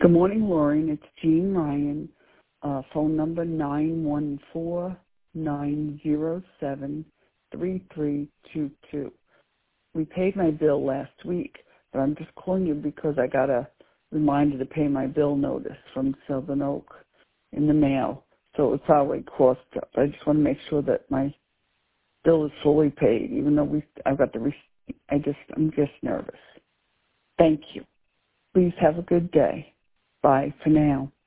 Good morning, Lauren. It's Jean Ryan, phone number 914-907-3322. We paid my bill last week, but I'm just calling you because I got a reminder to pay my bill notice from Sylvan Oak in the mail. So it's already crossed up. I just want to make sure that my bill is fully paid, even though I've got the receipt. I'm just nervous. Thank you. Please have a good day. Bye for now.